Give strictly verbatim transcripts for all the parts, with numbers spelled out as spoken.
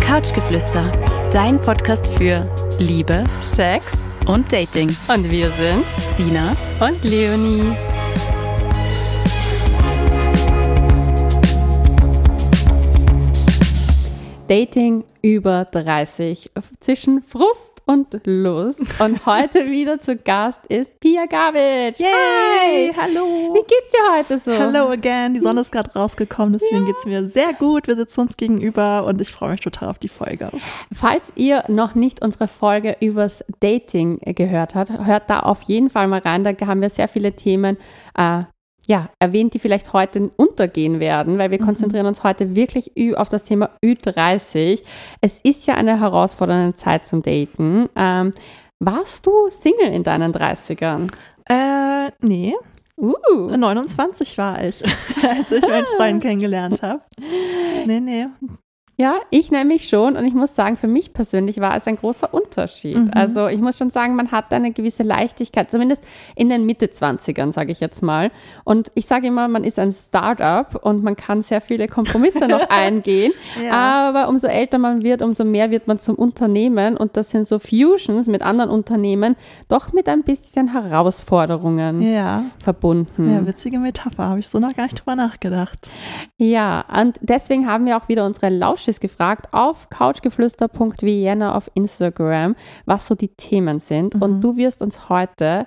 Couchgeflüster, dein Podcast für Liebe, Sex und Dating. Und wir sind Sina und Leonie. Dating über dreißig, zwischen Frust und Lust. Und heute wieder zu Gast ist Pia Gavitsch. Yay! Hi! Hallo! Wie geht's dir heute so? Hello again! Die Sonne ist gerade rausgekommen, deswegen ja. geht's mir sehr gut. Wir sitzen uns gegenüber und ich freue mich total auf die Folge. Falls ihr noch nicht unsere Folge übers Dating gehört habt, hört da auf jeden Fall mal rein. Da haben wir sehr viele Themen äh, ja, erwähnt, die vielleicht heute untergehen werden, weil wir mhm. konzentrieren uns heute wirklich auf das Thema Ü dreißig. Es ist ja eine herausfordernde Zeit zum Daten. Ähm, warst du Single in deinen dreißigern? Äh, nee. Uh. neunundzwanzig war ich, als ich meinen Freund kennengelernt habe. Nee, nee. Ja, ich nämlich schon und ich muss sagen, für mich persönlich war es ein großer Unterschied. Mhm. Also ich muss schon sagen, man hat eine gewisse Leichtigkeit, zumindest in den Mitte-Zwanzigern, sage ich jetzt mal. Und ich sage immer, man ist ein Start-up und man kann sehr viele Kompromisse noch eingehen. Ja. Aber umso älter man wird, umso mehr wird man zum Unternehmen und das sind so Fusions mit anderen Unternehmen doch mit ein bisschen Herausforderungen ja. verbunden. Ja, witzige Metapher, habe ich so noch gar nicht drüber nachgedacht. Ja, und deswegen haben wir auch wieder unsere Lausch gefragt auf couchgeflüster punkt vienna auf Instagram, was so die Themen sind. Mhm. Und du wirst uns heute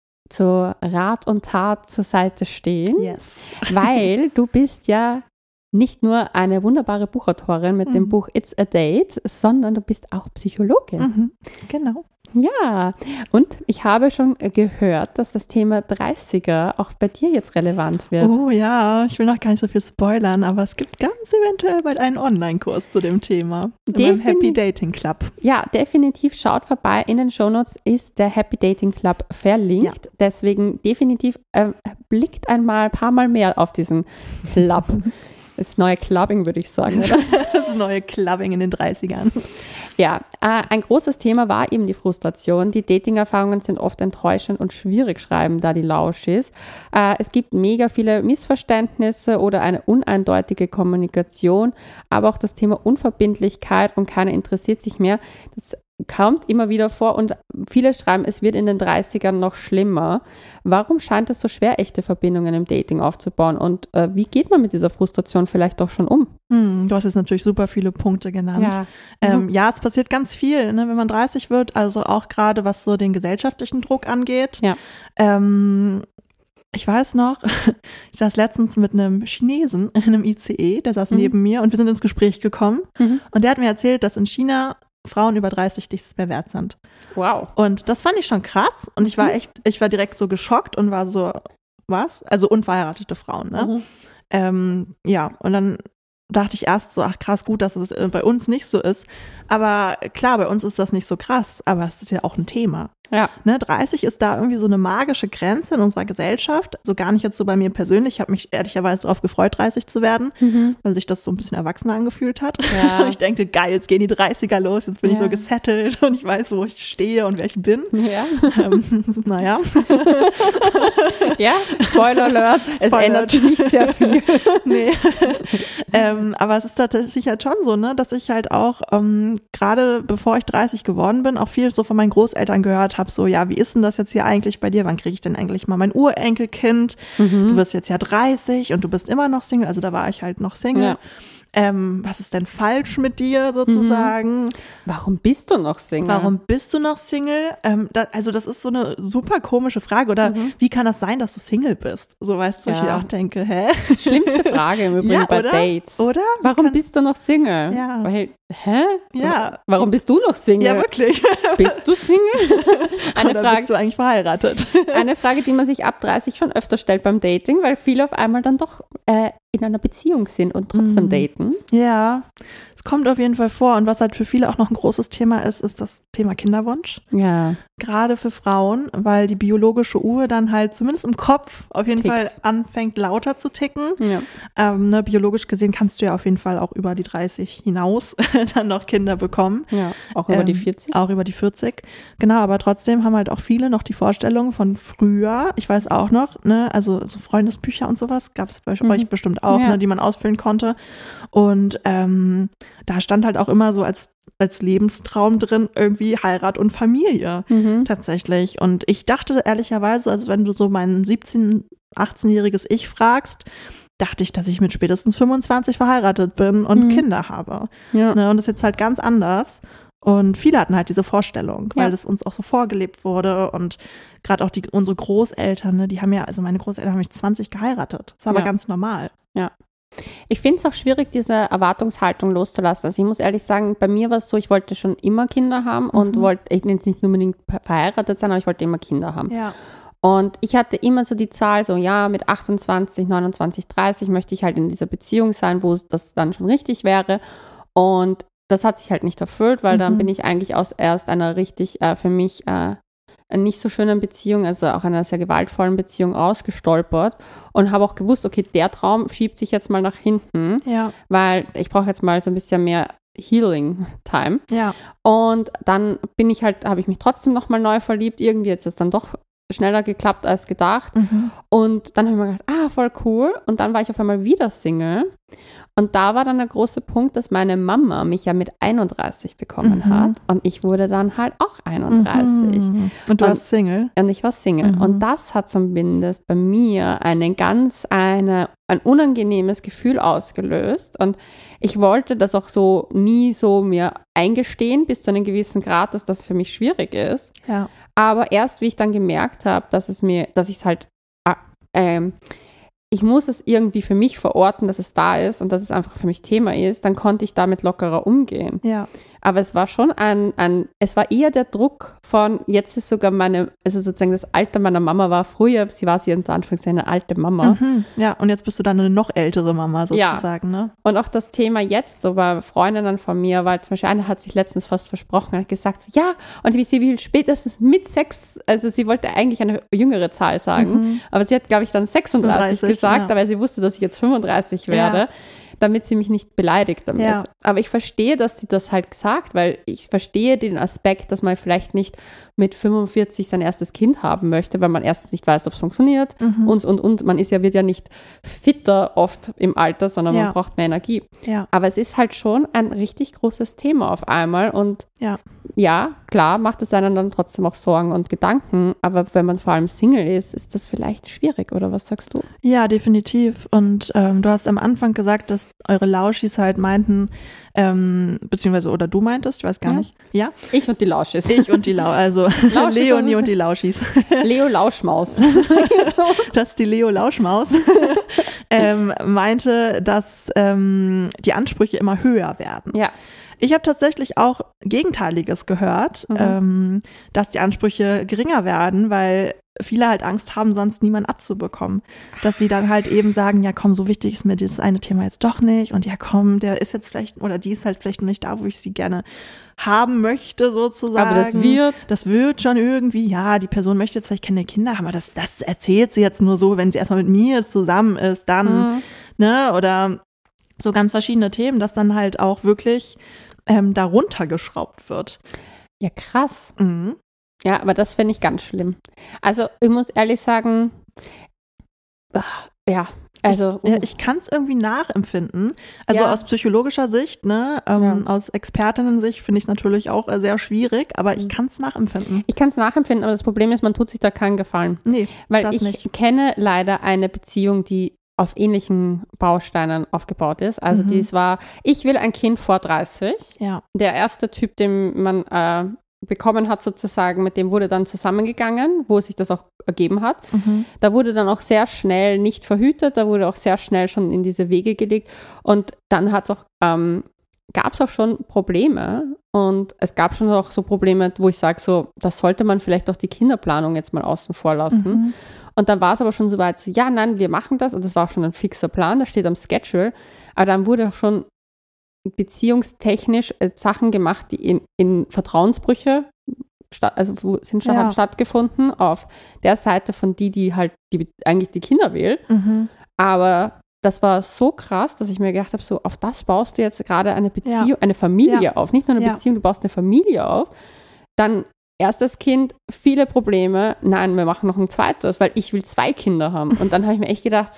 zu Rat und Tat zur Seite stehen, yes. weil du bist ja nicht nur eine wunderbare Buchautorin mit mhm. dem Buch It's a Date, sondern du bist auch Psychologin. Mhm. Genau. Ja, und ich habe schon gehört, dass das Thema dreißiger auch bei dir jetzt relevant wird. Oh ja, ich will noch gar nicht so viel spoilern, aber es gibt ganz eventuell bald einen Online-Kurs zu dem Thema. In Defin- meinem Happy Dating Club. Ja, definitiv schaut vorbei. In den Shownotes ist der Happy Dating Club verlinkt. Ja. Deswegen definitiv äh, blickt einmal ein paar Mal mehr auf diesen Club. Das neue Clubbing, würde ich sagen, oder? Das neue Clubbing in den dreißigern. Ja, äh, ein großes Thema war eben die Frustration. Die Dating-Erfahrungen sind oft enttäuschend und schwierig, schreiben da die Lauschis. Äh, es gibt mega viele Missverständnisse oder eine uneindeutige Kommunikation, aber auch das Thema Unverbindlichkeit und keiner interessiert sich mehr. Das kommt immer wieder vor und viele schreiben, es wird in den dreißigern noch schlimmer. Warum scheint es so schwer, echte Verbindungen im Dating aufzubauen und äh, wie geht man mit dieser Frustration vielleicht doch schon um? Hm, du hast jetzt natürlich super viele Punkte genannt. Ja, ähm, mhm. ja es passiert ganz viel, ne, wenn man dreißig wird, also auch gerade was so den gesellschaftlichen Druck angeht. Ja. Ähm, Ich weiß noch, ich saß letztens mit einem Chinesen in einem I C E, der saß mhm. neben mir und wir sind ins Gespräch gekommen mhm. und der hat mir erzählt, dass in China Frauen über dreißig nichts mehr wert sind. Wow. Und das fand ich schon krass und ich war echt, ich war direkt so geschockt und war so, was? Also unverheiratete Frauen, ne? Mhm. Ähm, ja, und dann dachte ich erst so, ach krass, gut, dass es bei uns nicht so ist. Aber klar, bei uns ist das nicht so krass, aber es ist ja auch ein Thema. Ja. Ne, dreißig ist da irgendwie so eine magische Grenze in unserer Gesellschaft. Also gar nicht jetzt so bei mir persönlich. Ich habe mich ehrlicherweise darauf gefreut, dreißig zu werden, mhm. weil sich das so ein bisschen erwachsener angefühlt hat. Ja. Ich denke, geil, jetzt gehen die dreißiger los, jetzt bin ja. ich so gesettelt und ich weiß, wo ich stehe und wer ich bin. Ja. Ähm, so, naja. Ja, Spoiler Alert, es Spoiler. ändert sich nicht sehr viel. Nee. ähm, aber es ist tatsächlich halt schon so, ne, dass ich halt auch ähm, gerade bevor ich dreißig geworden bin, auch viel so von meinen Großeltern gehört habe, so, ja, wie ist denn das jetzt hier eigentlich bei dir? Wann kriege ich denn eigentlich mal mein Urenkelkind? Mhm. Du wirst jetzt ja dreißig und du bist immer noch Single. Also da war ich halt noch Single. Ja. Ähm, was ist denn falsch mit dir sozusagen? Mhm. Warum bist du noch Single? Warum bist du noch Single? Ähm, das, also das ist so eine super komische Frage. Oder mhm. wie kann das sein, dass du Single bist? So, weißt du, ja. wo ich auch denke, hä? Schlimmste Frage im Übrigen ja, bei oder? Dates. Oder? Warum kann, bist du noch Single? Ja. Weil, hä? Ja. Warum bist du noch Single? Ja, wirklich. Bist du Single? Eine Oder Frage, bist du eigentlich verheiratet? Eine Frage, die man sich ab dreißig schon öfter stellt beim Dating, weil viele auf einmal dann doch äh, in einer Beziehung sind und trotzdem mm. daten. Ja, es kommt auf jeden Fall vor. Und was halt für viele auch noch ein großes Thema ist, ist das Thema Kinderwunsch. Ja. Gerade für Frauen, weil die biologische Uhr dann halt zumindest im Kopf auf jeden Tickt. Fall anfängt lauter zu ticken. Ja. Ähm, ne, biologisch gesehen kannst du ja auf jeden Fall auch über die dreißig hinaus dann noch Kinder bekommen. Ja, auch über ähm, die vierzig. Auch über die vierzig. Genau, aber trotzdem haben halt auch viele noch die Vorstellung von früher. Ich weiß auch noch, ne, also so Freundesbücher und sowas gab es bei mhm. euch bestimmt auch. auch, Ja. ne, die man ausfüllen konnte. Und ähm, da stand halt auch immer so als, als Lebenstraum drin irgendwie Heirat und Familie Mhm. tatsächlich. Und ich dachte ehrlicherweise, also wenn du so mein siebzehn-, achtzehnjähriges Ich fragst, dachte ich, dass ich mit spätestens fünfundzwanzig verheiratet bin und Mhm. Kinder habe. Ja. Ne, und das ist jetzt halt ganz anders. Und viele hatten halt diese Vorstellung, weil Ja. das uns auch so vorgelebt wurde. Und gerade auch die, unsere Großeltern, ne, die haben ja, also meine Großeltern haben mich zwanzig geheiratet. Das war aber Ja. ganz normal. Ich finde es auch schwierig, diese Erwartungshaltung loszulassen. Also ich muss ehrlich sagen, bei mir war es so, ich wollte schon immer Kinder haben und Mhm. wollte, ich jetzt nicht unbedingt verheiratet sein, aber ich wollte immer Kinder haben. Ja. Und ich hatte immer so die Zahl, so ja, mit achtundzwanzig, neunundzwanzig, dreißig möchte ich halt in dieser Beziehung sein, wo es das dann schon richtig wäre. Und das hat sich halt nicht erfüllt, weil dann Mhm. bin ich eigentlich aus erst einer richtig äh, für mich äh, nicht so schönen Beziehung, also auch einer sehr gewaltvollen Beziehung ausgestolpert und habe auch gewusst, okay, der Traum schiebt sich jetzt mal nach hinten, Ja. weil ich brauche jetzt mal so ein bisschen mehr Healing Time. Ja. Und dann bin ich halt, habe ich mich trotzdem nochmal neu verliebt. Irgendwie hat es dann doch schneller geklappt als gedacht. Mhm. Und dann habe ich mir gedacht, ah, voll cool. Und dann war ich auf einmal wieder Single. Und da war dann der große Punkt, dass meine Mama mich ja mit einunddreißig bekommen Mhm. hat. Und ich wurde dann halt auch einunddreißig. Mhm. Und du Und- warst Single? Und ich war Single. Mhm. Und das hat zumindest bei mir einen ganz, eine, ein unangenehmes Gefühl ausgelöst. Und ich wollte das auch so nie so mir eingestehen, bis zu einem gewissen Grad, dass das für mich schwierig ist. Ja. Aber erst, wie ich dann gemerkt habe, dass es mir, dass ich es halt, ah, ähm, ich muss es irgendwie für mich verorten, dass es da ist und dass es einfach für mich Thema ist, dann konnte ich damit lockerer umgehen. Ja. Aber es war schon ein, ein, es war eher der Druck von, jetzt ist sogar meine, also sozusagen das Alter meiner Mama war früher, sie war sie unter Anführungszeichen eine alte Mama. Mhm. Ja, und jetzt bist du dann eine noch ältere Mama Ja. sozusagen, ne? Und auch das Thema jetzt, so bei Freundinnen von mir, weil zum Beispiel eine hat sich letztens fast versprochen, hat gesagt, so, ja, und wie sie will spätestens mit sechs, also sie wollte eigentlich eine jüngere Zahl sagen, Mhm. aber sie hat, glaube ich, dann sechsunddreißig fünfunddreißig, gesagt, ja. weil sie wusste, dass ich jetzt fünfunddreißig werde. Ja. Damit sie mich nicht beleidigt damit. Ja. Aber ich verstehe, dass sie das halt gesagt, weil ich verstehe den Aspekt, dass man vielleicht nicht mit fünfundvierzig sein erstes Kind haben möchte, weil man erstens nicht weiß, ob es funktioniert Mhm. und, und, und. Man ist ja, wird ja nicht fitter oft im Alter, sondern Ja. man braucht mehr Energie. Ja. Aber es ist halt schon ein richtig großes Thema auf einmal und Ja. ja, klar macht es einen dann trotzdem auch Sorgen und Gedanken, aber wenn man vor allem Single ist, ist das vielleicht schwierig, oder was sagst du? Ja, definitiv. Und ähm, du hast am Anfang gesagt, dass eure Lauschis halt meinten, ähm, beziehungsweise, oder du meintest, ich weiß gar Ja. nicht. Ja? Ich und die Lauschis. Ich und die Lau, also Lauschis Leonie und- und die Lauschis. Leo Lauschmaus. Das ist die Leo Lauschmaus. ähm, meinte, dass ähm, die Ansprüche immer höher werden. Ja. Ich habe tatsächlich auch Gegenteiliges gehört, Mhm. ähm, dass die Ansprüche geringer werden, weil viele halt Angst haben, sonst niemanden abzubekommen. Dass sie dann halt eben sagen, ja komm, so wichtig ist mir dieses eine Thema jetzt doch nicht und ja komm, der ist jetzt vielleicht oder die ist halt vielleicht noch nicht da, wo ich sie gerne haben möchte sozusagen. Aber das wird. Das wird schon irgendwie, ja, die Person möchte jetzt vielleicht keine Kinder haben, aber das, das erzählt sie jetzt nur so, wenn sie erstmal mit mir zusammen ist, dann, Mhm. ne, oder so ganz verschiedene Themen, dass dann halt auch wirklich ähm, darunter geschraubt wird. Ja, krass. Mhm. Ja, aber das finde ich ganz schlimm. Also, ich muss ehrlich sagen, ah, ja, also, Ja, uh, ich kann es irgendwie nachempfinden. Also Ja. aus psychologischer Sicht, ne, ähm, aus Expertinnen-Sicht finde ich es natürlich auch äh, sehr schwierig, aber ich Mhm. kann es nachempfinden. ich kann es nachempfinden, aber das Problem ist, man tut sich da keinen Gefallen. Nee, Weil das ich nicht. kenne leider eine Beziehung, die auf ähnlichen Bausteinen aufgebaut ist. Also, Mhm. dies war, ich will ein Kind vor dreißig. Ja. Der erste Typ, den man äh, bekommen hat sozusagen, mit dem wurde dann zusammengegangen, wo sich das auch ergeben hat. Mhm. Da wurde dann auch sehr schnell nicht verhütet, da wurde auch sehr schnell schon in diese Wege gelegt und dann hat's auch, ähm, gab es auch schon Probleme und es gab schon auch so Probleme, wo ich sage, so, das sollte man vielleicht auch die Kinderplanung jetzt mal außen vor lassen. Mhm. Und dann war es aber schon so weit, so, ja, nein, wir machen das und das war auch schon ein fixer Plan, das steht am Schedule, aber dann wurde auch schon beziehungstechnisch äh, Sachen gemacht, die in, in Vertrauensbrüche statt, also wo sind schon Ja. haben stattgefunden auf der Seite von die, die halt die, eigentlich die Kinder will. Mhm. Aber das war so krass, dass ich mir gedacht habe, so auf das baust du jetzt gerade eine Beziehung, Ja. eine Familie Ja. auf. Nicht nur eine Ja. Beziehung, du baust eine Familie auf. Dann erstes Kind, viele Probleme. Nein, wir machen noch ein zweites, weil ich will zwei Kinder haben. Und dann habe ich mir echt gedacht, so,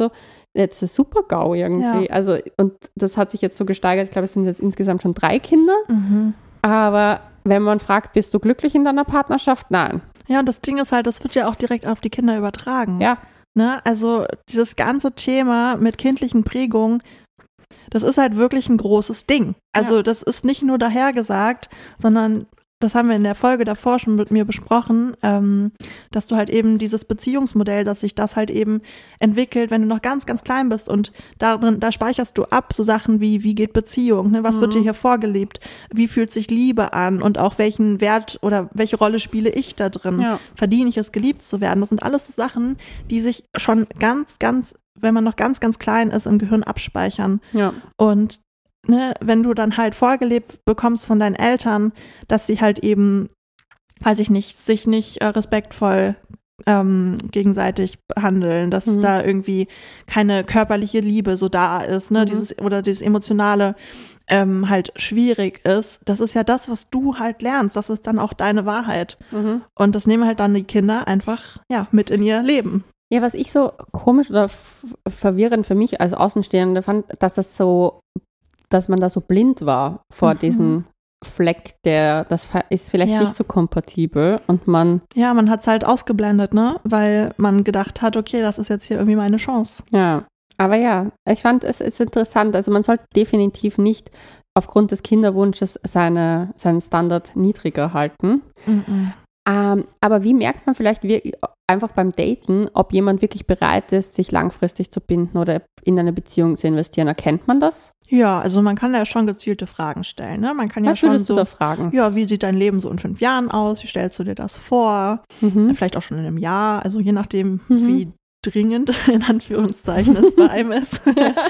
jetzt ein Super-GAU irgendwie. Ja. Also, und das hat sich jetzt so gesteigert. Ich glaube, es sind jetzt insgesamt schon drei Kinder. Mhm. Aber wenn man fragt, bist du glücklich in deiner Partnerschaft? Nein. Ja, und das Ding ist halt, das wird ja auch direkt auf die Kinder übertragen. Ja. Ne? Also dieses ganze Thema mit kindlichen Prägungen, das ist halt wirklich ein großes Ding. Also Ja. das ist nicht nur dahergesagt, sondern das haben wir in der Folge davor schon mit mir besprochen, ähm, dass du halt eben dieses Beziehungsmodell, dass sich das halt eben entwickelt, wenn du noch ganz, ganz klein bist und darin, da speicherst du ab so Sachen wie, wie geht Beziehung, ne? Was Mhm. wird dir hier vorgelebt, wie fühlt sich Liebe an und auch welchen Wert oder welche Rolle spiele ich da drin, Ja. verdiene ich es, geliebt zu werden. Das sind alles so Sachen, die sich schon ganz, ganz, wenn man noch ganz, ganz klein ist, im Gehirn abspeichern. Ja. Und ne, wenn du dann halt vorgelebt bekommst von deinen Eltern, dass sie halt eben, weiß ich nicht, sich nicht äh, respektvoll ähm, gegenseitig behandeln, dass Mhm. da irgendwie keine körperliche Liebe so da ist, ne, Mhm. dieses oder dieses emotionale ähm, halt schwierig ist. Das ist ja das, was du halt lernst. Das ist dann auch deine Wahrheit. Mhm. Und das nehmen halt dann die Kinder einfach ja mit in ihr Leben. Ja, was ich so komisch oder f- verwirrend für mich als Außenstehende fand, dass das so, dass man da so blind war vor Mhm. diesem Fleck, der, das fa- ist vielleicht Ja. nicht so kompatibel und man, Ja, man hat es halt ausgeblendet, ne, weil man gedacht hat, okay, das ist jetzt hier irgendwie meine Chance. ja, aber ja, ich fand es ist interessant, also man sollte definitiv nicht aufgrund des Kinderwunsches seine, seinen Standard niedriger halten. Mhm. Ähm, aber wie merkt man vielleicht wir- einfach beim Daten, ob jemand wirklich bereit ist, sich langfristig zu binden oder in eine Beziehung zu investieren? Erkennt man das? Ja, also man kann ja schon gezielte Fragen stellen, ne? Man kann ja Was schon würdest so, du da fragen? ja, wie sieht dein Leben so in fünf Jahren aus? Wie stellst du dir das vor? Mhm. Vielleicht auch schon in einem Jahr, also je nachdem, Mhm. wie dringend in Anführungszeichen es bei einem ist.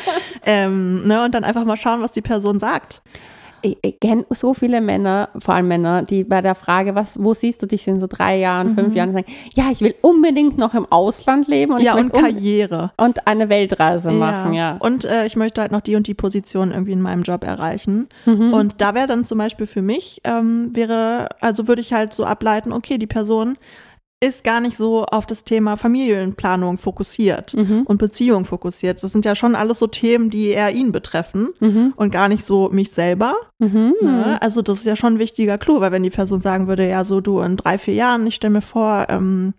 ähm, ne? Und dann einfach mal schauen, was die Person sagt. Ich, ich kenne so viele Männer, vor allem Männer, die bei der Frage, was, wo siehst du dich in so drei Jahren, fünf Mhm. Jahren, sagen, ja, ich will unbedingt noch im Ausland leben und, ja, ich und möchte um- Karriere. und eine Weltreise machen, ja. Und äh, ich möchte halt noch die und die Position irgendwie in meinem Job erreichen. Mhm. Und da wäre dann zum Beispiel für mich, ähm, wäre, also würde ich halt so ableiten, okay, die Person ist gar nicht so auf das Thema Familienplanung fokussiert Mhm. und Beziehung fokussiert. Das sind ja schon alles so Themen, die eher ihn betreffen Mhm. und gar nicht so mich selber. Mhm. Ne? Also das ist ja schon ein wichtiger Clou, weil wenn die Person sagen würde, ja so du in drei, vier Jahren, ich stelle mir vor, ähm,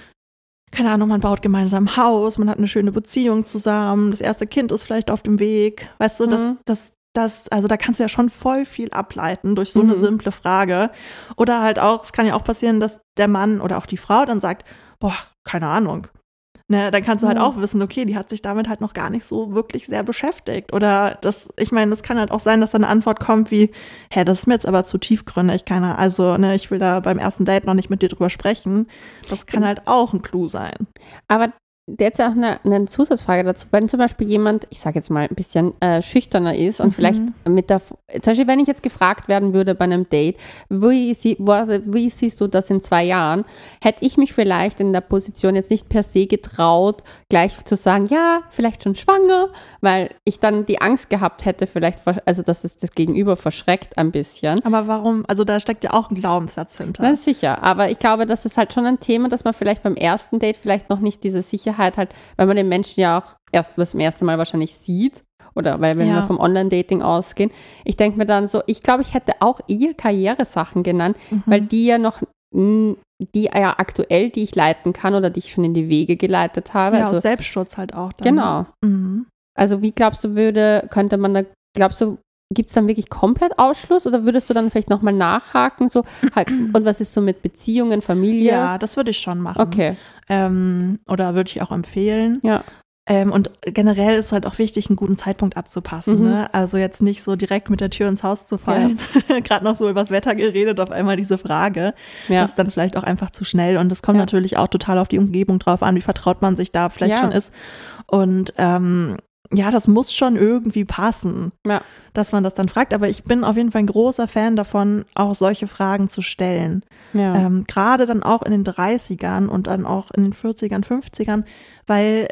keine Ahnung, man baut gemeinsam ein Haus, man hat eine schöne Beziehung zusammen, das erste Kind ist vielleicht auf dem Weg, weißt du, das, Mhm. das, das, also da kannst du ja schon voll viel ableiten durch so Mhm. eine simple Frage. Oder halt auch, es kann ja auch passieren, dass der Mann oder auch die Frau dann sagt, boah, keine Ahnung. Ne, dann kannst du halt Mhm. auch wissen, okay, die hat sich damit halt noch gar nicht so wirklich sehr beschäftigt. Oder das, ich meine, es kann halt auch sein, dass da eine Antwort kommt wie, hä, das ist mir jetzt aber zu tiefgründig, keine, also, ne, ich will da beim ersten Date noch nicht mit dir drüber sprechen. Das kann halt auch ein Clou sein. Aber jetzt auch eine, eine Zusatzfrage dazu. Wenn zum Beispiel jemand, ich sage jetzt mal, ein bisschen äh, schüchterner ist und Mhm. vielleicht mit der, zum Beispiel, wenn ich jetzt gefragt werden würde bei einem Date, wie, sie, wo, wie siehst du das in zwei Jahren, hätte ich mich vielleicht in der Position jetzt nicht per se getraut, gleich zu sagen, ja, vielleicht schon schwanger, weil ich dann die Angst gehabt hätte, vielleicht, ver- also dass es das Gegenüber verschreckt ein bisschen. Aber warum, also da steckt ja auch ein Glaubenssatz hinter. Na sicher, aber ich glaube, das ist halt schon ein Thema, dass man vielleicht beim ersten Date vielleicht noch nicht diese Sicherheit hat, weil man den Menschen ja auch erst das erste Mal wahrscheinlich sieht oder weil wenn Ja. wir vom Online-Dating ausgehen. Ich denke mir dann so, ich glaube, ich hätte auch eher Karrieresachen genannt, Mhm. weil die ja noch, mh, die ja aktuell, die ich leiten kann oder die ich schon in die Wege geleitet habe. ja, also, aus Selbstschutz halt auch. Dann, genau. Ne? Mhm. Also wie glaubst du, würde, könnte man da, glaubst du, gibt es dann wirklich komplett Ausschluss oder würdest du dann vielleicht nochmal nachhaken? So, halt, und was ist so mit Beziehungen, Familie? Ja, das würde ich schon machen. Okay, Ähm, oder würde ich auch empfehlen. ja. Ähm, und generell ist halt auch wichtig, einen guten Zeitpunkt abzupassen. Mhm. Ne? Also jetzt nicht so direkt mit der Tür ins Haus zu fallen. Gerade noch so übers Wetter geredet, auf einmal diese Frage. Ja. Das ist dann vielleicht auch einfach zu schnell. Und es kommt Ja. natürlich auch total auf die Umgebung drauf an, wie vertraut man sich da vielleicht Ja. schon ist. Und ähm, ja, das muss schon irgendwie passen, Ja. dass man das dann fragt. Aber ich bin auf jeden Fall ein großer Fan davon, auch solche Fragen zu stellen. Ja. Ähm, gerade dann auch in den dreißigern und dann auch in den vierzigern, fünfzigern, weil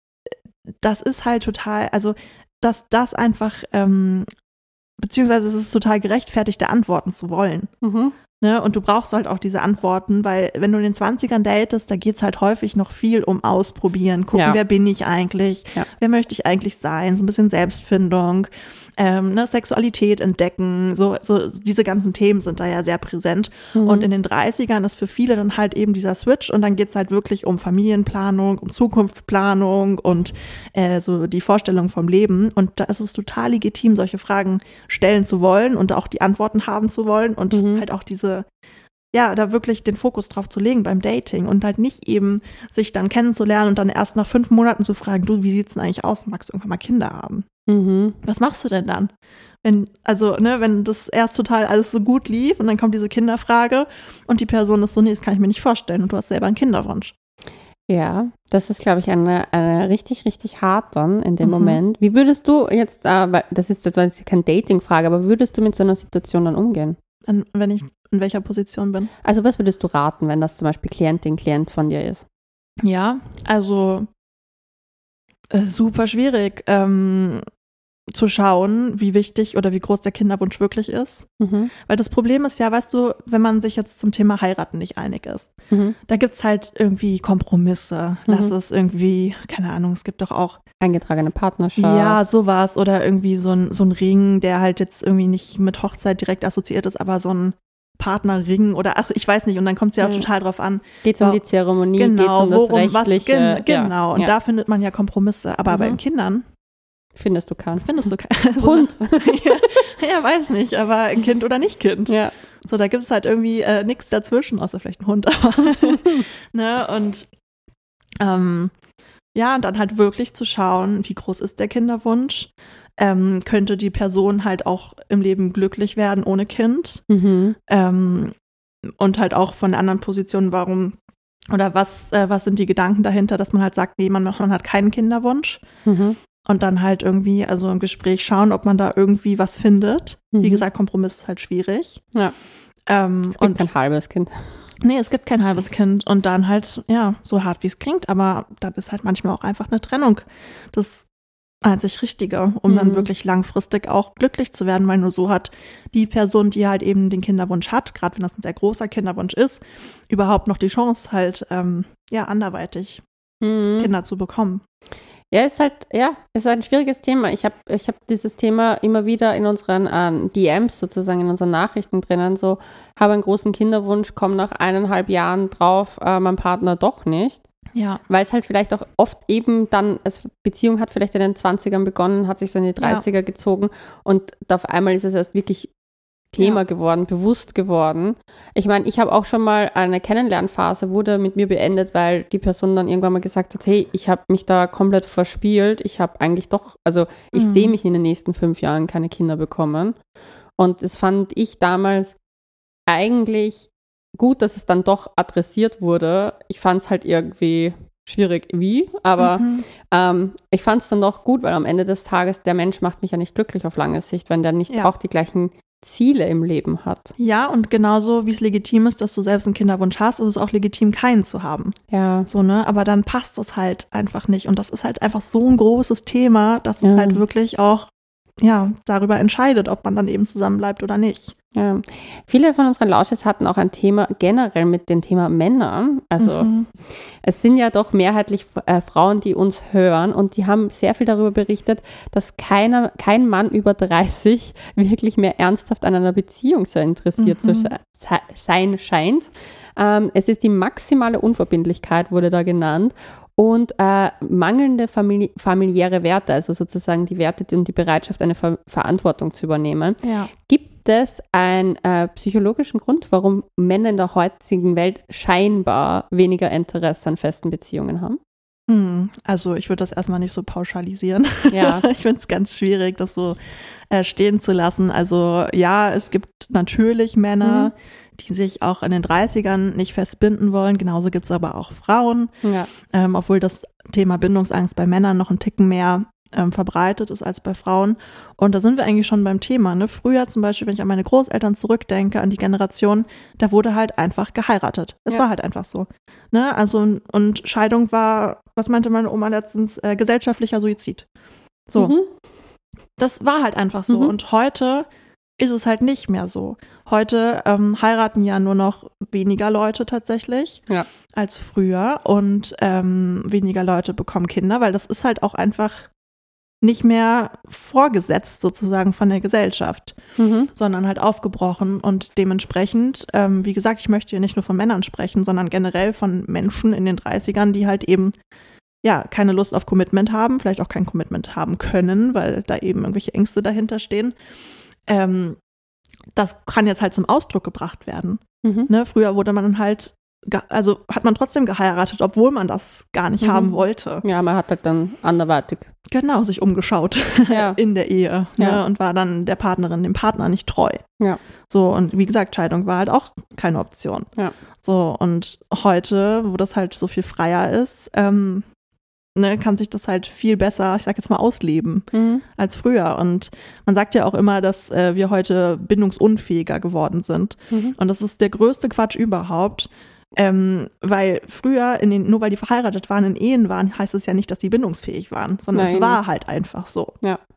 das ist halt total, also dass das einfach, ähm, beziehungsweise es ist total gerechtfertigt, Antworten zu wollen. Mhm. Ne? Und du brauchst halt auch diese Antworten, weil wenn du in den zwanzigern datest, da geht's halt häufig noch viel um Ausprobieren, gucken, Ja. wer bin ich eigentlich, Ja. wer möchte ich eigentlich sein, so ein bisschen Selbstfindung, ähm, ne? Sexualität entdecken, so, so diese ganzen Themen sind da ja sehr präsent. Mhm. Und in den dreißigern ist für viele dann halt eben dieser Switch und dann geht's halt wirklich um Familienplanung, um Zukunftsplanung und äh, so die Vorstellung vom Leben. Und da ist es total legitim, solche Fragen stellen zu wollen und auch die Antworten haben zu wollen und Mhm. halt auch diese, ja, da wirklich den Fokus drauf zu legen beim Dating und halt nicht eben sich dann kennenzulernen und dann erst nach fünf Monaten zu fragen, du, wie sieht's denn eigentlich aus? Magst du irgendwann mal Kinder haben? Mhm. Was machst du denn dann? Wenn, also, ne, wenn das erst total alles so gut lief und dann kommt diese Kinderfrage und die Person ist so, nee, das kann ich mir nicht vorstellen und du hast selber einen Kinderwunsch. Ja, das ist, glaube ich, eine, eine richtig, richtig hart dann in dem Mhm. Moment. Wie würdest du jetzt, äh, weil das ist jetzt keine Dating-Frage, aber wie würdest du mit so einer Situation dann umgehen? Dann, wenn ich in welcher Position bin. Also was würdest du raten, wenn das zum Beispiel Klientin, Klient von dir ist? Ja, also äh, super schwierig ähm, zu schauen, wie wichtig oder wie groß der Kinderwunsch wirklich ist. Mhm. Weil das Problem ist ja, weißt du, wenn man sich jetzt zum Thema Heiraten nicht einig ist, Mhm. da gibt's halt irgendwie Kompromisse. Lass Mhm. es irgendwie, keine Ahnung, es gibt doch auch, Eingetragene Partnerschaft. ja, sowas oder irgendwie so ein, so ein Ring, der halt jetzt irgendwie nicht mit Hochzeit direkt assoziiert ist, aber so ein Partnerring oder ach, ich weiß nicht, und dann kommt es ja auch Mhm. total drauf an. Geht es um Wa- die Zeremonie, geht es Genau, um das worum, was, Rechtliche. gen, genau, Ja. und ja. da findet man ja Kompromisse. Aber Mhm. bei den Kindern Findest du keinen. findest du keine. So, Hund. ja, ja, weiß nicht, aber Kind oder nicht Kind. Ja. So, da gibt es halt irgendwie äh, nichts dazwischen, außer vielleicht ein Hund. Aber, ne, und ähm, ja, und dann halt wirklich zu schauen, wie groß ist der Kinderwunsch? Ähm, könnte die Person halt auch im Leben glücklich werden ohne Kind? Mhm. Ähm, und halt auch von der anderen Position, warum oder was, äh, was sind die Gedanken dahinter, dass man halt sagt, nee, man, man hat keinen Kinderwunsch. Mhm. Und dann halt irgendwie, also im Gespräch schauen, ob man da irgendwie was findet. Mhm. Wie gesagt, Kompromiss ist halt schwierig. Ja. Ähm, Es gibt und kein halbes Kind. nee, es gibt kein halbes Kind. Und dann halt, ja, so hart wie es klingt, aber das ist halt manchmal auch einfach eine Trennung. Das einzig Richtige, um Mhm. dann wirklich langfristig auch glücklich zu werden, weil nur so hat die Person, die halt eben den Kinderwunsch hat, gerade wenn das ein sehr großer Kinderwunsch ist, überhaupt noch die Chance halt, ähm, ja, anderweitig Mhm. Kinder zu bekommen. Ja, ist halt, ja, ist ein schwieriges Thema. Ich habe ich hab dieses Thema immer wieder in unseren äh, D Ms sozusagen, in unseren Nachrichten drinnen, so, habe einen großen Kinderwunsch, komme nach eineinhalb Jahren drauf, äh, mein Partner doch nicht. Ja. Weil es halt vielleicht auch oft eben dann, es, Beziehung hat vielleicht in den zwanzigern begonnen, hat sich so in die dreißiger gezogen und auf einmal ist es erst wirklich Thema Ja. geworden, bewusst geworden. Ich meine, ich habe auch schon mal eine Kennenlernphase, wurde mit mir beendet, weil die Person dann irgendwann mal gesagt hat, hey, ich habe mich da komplett verspielt, ich habe eigentlich doch, also ich Mhm. sehe mich in den nächsten fünf Jahren keine Kinder bekommen. Und das fand ich damals eigentlich gut, dass es dann doch adressiert wurde. Ich fand es halt irgendwie schwierig, wie, aber Mhm. ähm, ich fand es dann doch gut, weil am Ende des Tages, der Mensch macht mich ja nicht glücklich auf lange Sicht, wenn der nicht Ja. auch die gleichen Ziele im Leben hat. Ja, und genauso wie es legitim ist, dass du selbst einen Kinderwunsch hast, ist es auch legitim, keinen zu haben. Ja. So, ne? Aber dann passt es halt einfach nicht. Und das ist halt einfach so ein großes Thema, dass es Ja. halt wirklich auch, ja, darüber entscheidet, ob man dann eben zusammenbleibt oder nicht. Ja. Viele von unseren Lausches hatten auch ein Thema generell mit dem Thema Männern. Also Mhm. es sind ja doch mehrheitlich äh, Frauen, die uns hören und die haben sehr viel darüber berichtet, dass keiner, kein Mann über dreißig wirklich mehr ernsthaft an einer Beziehung so interessiert Mhm. zu sche- sein scheint. Ähm, es ist die maximale Unverbindlichkeit, wurde da genannt. Und äh, mangelnde famili- familiäre Werte, also sozusagen die Werte und die Bereitschaft, eine Ver- Verantwortung zu übernehmen. Ja. Gibt es einen äh, psychologischen Grund, warum Männer in der heutigen Welt scheinbar weniger Interesse an festen Beziehungen haben? Hm, Also ich würde das erstmal nicht so pauschalisieren. Ja. Ich finde es ganz schwierig, das so äh, stehen zu lassen. Also ja, es gibt natürlich Männer, Mhm. die sich auch in den dreißigern nicht festbinden wollen. Genauso gibt es aber auch Frauen, Ja. ähm, obwohl das Thema Bindungsangst bei Männern noch einen Ticken mehr ähm, verbreitet ist als bei Frauen. Und da sind wir eigentlich schon beim Thema. Ne? Früher zum Beispiel, wenn ich an meine Großeltern zurückdenke, an die Generation, da wurde halt einfach geheiratet. Es Ja. war halt einfach so. Ne? Also, und Scheidung war, was meinte meine Oma letztens, äh, gesellschaftlicher Suizid. So, Mhm. das war halt einfach so. Mhm. Und heute ist es halt nicht mehr so. Heute ähm, heiraten ja nur noch weniger Leute tatsächlich Ja. als früher und ähm, weniger Leute bekommen Kinder, weil das ist halt auch einfach nicht mehr vorgesetzt sozusagen von der Gesellschaft, Mhm. sondern halt aufgebrochen und dementsprechend, ähm, wie gesagt, ich möchte hier nicht nur von Männern sprechen, sondern generell von Menschen in den dreißigern, die halt eben ja keine Lust auf Commitment haben, vielleicht auch kein Commitment haben können, weil da eben irgendwelche Ängste dahinter stehen. Ähm, das kann jetzt halt zum Ausdruck gebracht werden. Mhm. Ne? Früher wurde man halt, ge- also hat man trotzdem geheiratet, obwohl man das gar nicht Mhm. haben wollte. Ja, man hat halt dann anderweitig. Genau, sich umgeschaut Ja. in der Ehe ne? Ja. und war dann der Partnerin, dem Partner nicht treu. Ja. So, und wie gesagt, Scheidung war halt auch keine Option. Ja. So, und heute, wo das halt so viel freier ist, ähm, ne, kann sich das halt viel besser, ich sag jetzt mal, ausleben Mhm. als früher. Und man sagt ja auch immer, dass äh, wir heute bindungsunfähiger geworden sind. Mhm. Und das ist der größte Quatsch überhaupt. Ähm, weil früher, in den, nur weil die verheiratet waren, in Ehen waren, heißt es ja nicht, dass die bindungsfähig waren, sondern Nein. es war halt einfach so.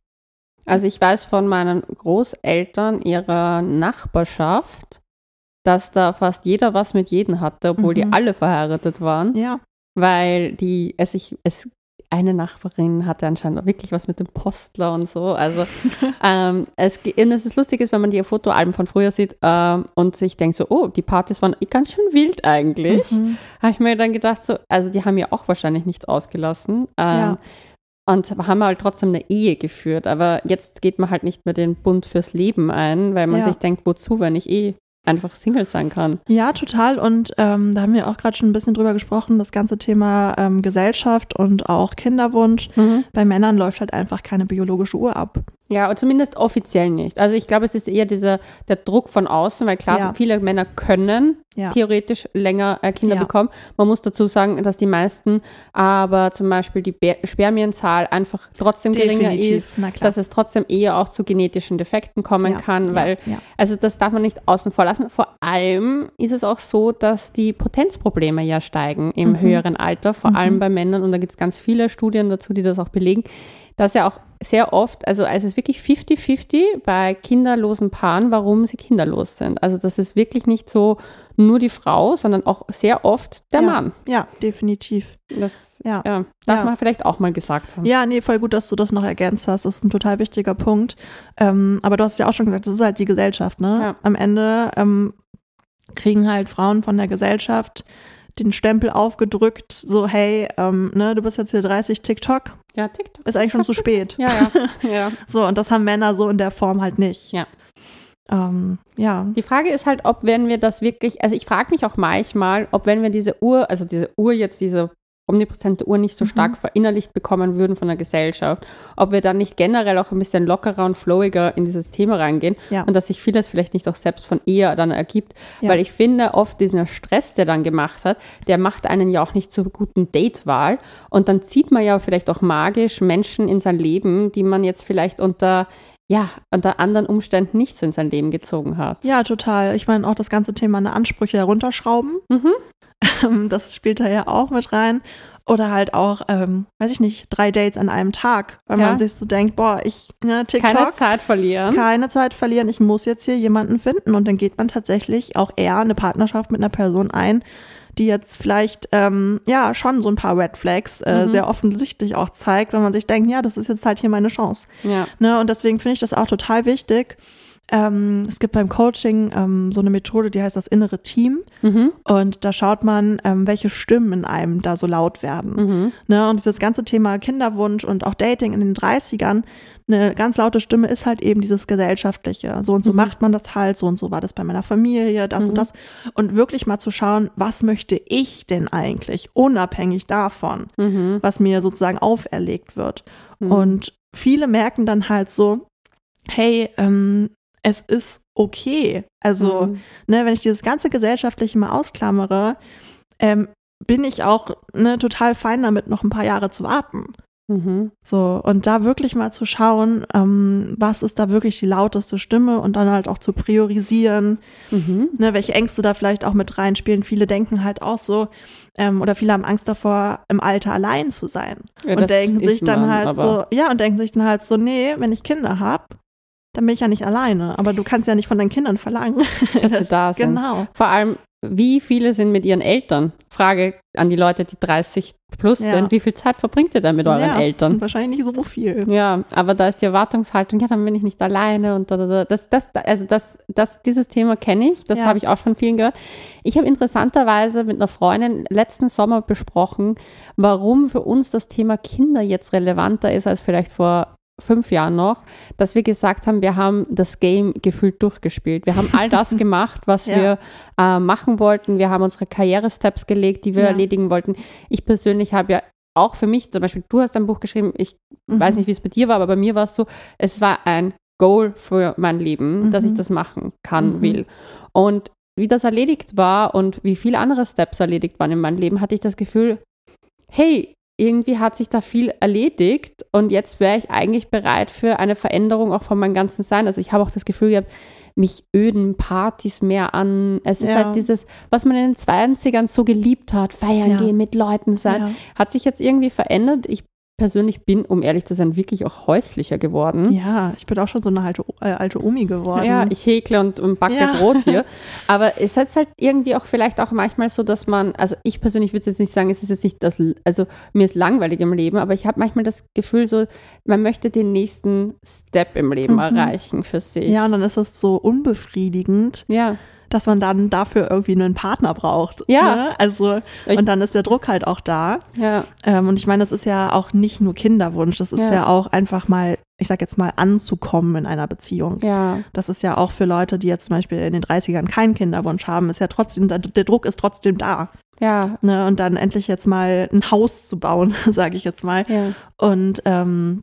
Also ich weiß von meinen Großeltern ihrer Nachbarschaft, dass da fast jeder was mit jedem hatte, obwohl die Mhm. alle verheiratet waren, Ja, weil die, es ich, es eine Nachbarin hatte anscheinend wirklich was mit dem Postler und so. Also ähm, es, ge- und es ist lustig ist, wenn man die Fotoalben von früher sieht ähm, und sich denkt so, oh, die Partys waren ganz schön wild eigentlich. Mhm. Habe ich mir dann gedacht so, also die haben ja auch wahrscheinlich nichts ausgelassen. Ähm, Ja. Und haben halt trotzdem eine Ehe geführt. Aber jetzt geht man halt nicht mehr den Bund fürs Leben ein, weil man Ja. sich denkt, wozu, wenn ich eh einfach Single sein kann. Ja, total. Und ähm, da haben wir auch gerade schon ein bisschen drüber gesprochen, das ganze Thema ähm, Gesellschaft und auch Kinderwunsch. Bei Männern läuft halt einfach keine biologische Uhr ab. Ja, und zumindest offiziell nicht. Also ich glaube, es ist eher dieser, der Druck von außen, weil klar, Ja. so viele Männer können Ja. theoretisch länger äh, Kinder Ja. bekommen. Man muss dazu sagen, dass die meisten aber zum Beispiel die Be- Spermienzahl einfach trotzdem geringer ist, na klar. dass es trotzdem eher auch zu genetischen Defekten kommen Ja, kann, ja, weil, ja. also das darf man nicht außen vor lassen. Vor allem ist es auch so, dass die Potenzprobleme ja steigen im Mhm. höheren Alter, vor Mhm. allem bei Männern, und da gibt es ganz viele Studien dazu, die das auch belegen, dass ja auch sehr oft, also es ist wirklich fifty fifty bei kinderlosen Paaren, warum sie kinderlos sind. Also das ist wirklich nicht so nur die Frau, sondern auch sehr oft der ja. Mann. Ja, definitiv. Das Ja. ja, darf Ja. man vielleicht auch mal gesagt haben. Ja, nee, voll gut, dass du das noch ergänzt hast. Das ist ein total wichtiger Punkt. Ähm, aber du hast ja auch schon gesagt, das ist halt die Gesellschaft, ne? Ja. Am Ende ähm, kriegen halt Frauen von der Gesellschaft den Stempel aufgedrückt, so hey, ähm, ne, du bist jetzt hier dreißig, TikTok, Ja, TikTok. ist eigentlich schon zu spät. Ja, ja, ja. So, und das haben Männer so in der Form halt nicht. Ja. Ähm, ja. Die Frage ist halt, ob wenn wir das wirklich, also ich frage mich auch manchmal, ob wenn wir diese Uhr, also diese Uhr jetzt, diese omnipräsente Uhr nicht so Mhm. stark verinnerlicht bekommen würden von der Gesellschaft, ob wir dann nicht generell auch ein bisschen lockerer und flowiger in dieses Thema reingehen Ja. und dass sich vieles vielleicht nicht auch selbst von Ehe dann ergibt, Ja. weil ich finde, oft dieser Stress, der dann gemacht hat, der macht einen ja auch nicht zur guten Datewahl und dann zieht man ja vielleicht auch magisch Menschen in sein Leben, die man jetzt vielleicht unter ja, unter anderen Umständen nicht so in sein Leben gezogen hat. Ja, total. Ich meine auch das ganze Thema eine Ansprüche herunterschrauben. Mhm. Das spielt da ja auch mit rein. Oder halt auch, ähm, weiß ich nicht, drei Dates an einem Tag. Weil Ja. man sich so denkt, boah, ich, ne, TikTok, Keine Zeit verlieren. keine Zeit verlieren, ich muss jetzt hier jemanden finden. Und dann geht man tatsächlich auch eher eine Partnerschaft mit einer Person ein, die jetzt vielleicht, ähm, ja, schon so ein paar Red Flags äh, Mhm. sehr offensichtlich auch zeigt, wenn man sich denkt, ja, das ist jetzt halt hier meine Chance. Ja. Ne? Und deswegen finde ich das auch total wichtig. Ähm, es gibt beim Coaching ähm, so eine Methode, die heißt das innere Team. Mhm. Und da schaut man, ähm, welche Stimmen in einem da so laut werden. Mhm. Ne? Und dieses ganze Thema Kinderwunsch und auch Dating in den dreißigern, eine ganz laute Stimme ist halt eben dieses Gesellschaftliche. So und so Mhm. macht man das halt, so und so war das bei meiner Familie, das Mhm. und das. Und wirklich mal zu schauen, was möchte ich denn eigentlich, unabhängig davon, Mhm. was mir sozusagen auferlegt wird. Mhm. Und viele merken dann halt so, hey, ähm, es ist okay. Also, Mhm. ne, wenn ich dieses ganze Gesellschaftliche mal ausklammere, ähm, bin ich auch ne, total fein damit, noch ein paar Jahre zu warten. Mhm. So, und da wirklich mal zu schauen, ähm, was ist da wirklich die lauteste Stimme und dann halt auch zu priorisieren, Mhm. ne, welche Ängste da vielleicht auch mit reinspielen. Viele denken halt auch so, ähm, oder viele haben Angst davor, im Alter allein zu sein. Ja, und das denken ist sich dann man, halt aber- so, ja, und denken sich dann halt so, nee, wenn ich Kinder habe, dann bin ich ja nicht alleine. Aber du kannst ja nicht von deinen Kindern verlangen, dass sie da sind. Genau. Vor allem, wie viele sind mit ihren Eltern? Frage an die Leute, die dreißig plus Ja. sind. Wie viel Zeit verbringt ihr denn mit euren ja, Eltern? Wahrscheinlich nicht so viel. Ja, aber da ist die Erwartungshaltung, ja, dann bin ich nicht alleine und da, da, da. Das, das, also das, das, dieses Thema kenne ich, das Ja. habe ich auch von vielen gehört. Ich habe interessanterweise mit einer Freundin letzten Sommer besprochen, warum für uns das Thema Kinder jetzt relevanter ist als vielleicht vor fünf Jahren noch, dass wir gesagt haben, wir haben das Game gefühlt durchgespielt. Wir haben all das gemacht, was Ja. wir äh, machen wollten. Wir haben unsere Karriere-Steps gelegt, die wir Ja. erledigen wollten. Ich persönlich habe ja auch für mich, zum Beispiel, du hast ein Buch geschrieben, ich Mhm. weiß nicht, wie es bei dir war, aber bei mir war es so, es war ein Goal für mein Leben, Mhm. dass ich das machen kann, Mhm. will. Und wie das erledigt war und wie viele andere Steps erledigt waren in meinem Leben, hatte ich das Gefühl, hey, irgendwie hat sich da viel erledigt und jetzt wäre ich eigentlich bereit für eine Veränderung auch von meinem ganzen Sein. Also ich habe auch das Gefühl gehabt, mich öden Partys mehr an. Es ist Ja. halt dieses, was man in den zwanzigern so geliebt hat, feiern Ja. gehen, mit Leuten sein, Ja. hat sich jetzt irgendwie verändert. Ich persönlich bin, um ehrlich zu sein, wirklich auch häuslicher geworden. Ja, ich bin auch schon so eine alte, äh, alte Omi geworden. Ja, ich häkle und, und backe Ja. Brot hier. Aber es ist halt irgendwie auch vielleicht auch manchmal so, dass man, also ich persönlich würde jetzt nicht sagen, es ist jetzt nicht das, also mir ist langweilig im Leben, aber ich habe manchmal das Gefühl so, man möchte den nächsten Step im Leben Mhm. erreichen für sich. Ja, und dann ist es so unbefriedigend, Ja. dass man dann dafür irgendwie einen Partner braucht. Ja. Ne? Also, Ich- und dann ist der Druck halt auch da. Ja. Ähm, und ich meine, das ist ja auch nicht nur Kinderwunsch, das ist Ja. ja, auch einfach mal, ich sag jetzt mal, anzukommen in einer Beziehung. Ja. Das ist ja auch für Leute, die jetzt zum Beispiel in den dreißigern keinen Kinderwunsch haben, ist ja trotzdem, der, der Druck ist trotzdem da. Ja. Ne? Und dann endlich jetzt mal ein Haus zu bauen, sage ich jetzt mal. Ja. Und ähm,